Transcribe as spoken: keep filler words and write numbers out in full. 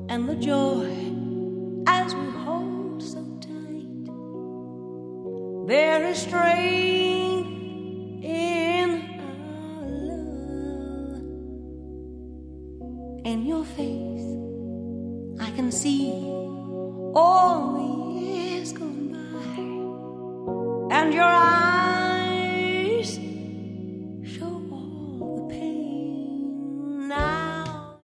and the joy as we hold so tight. There is strength in our love. In your face I can see all the years gone by, and your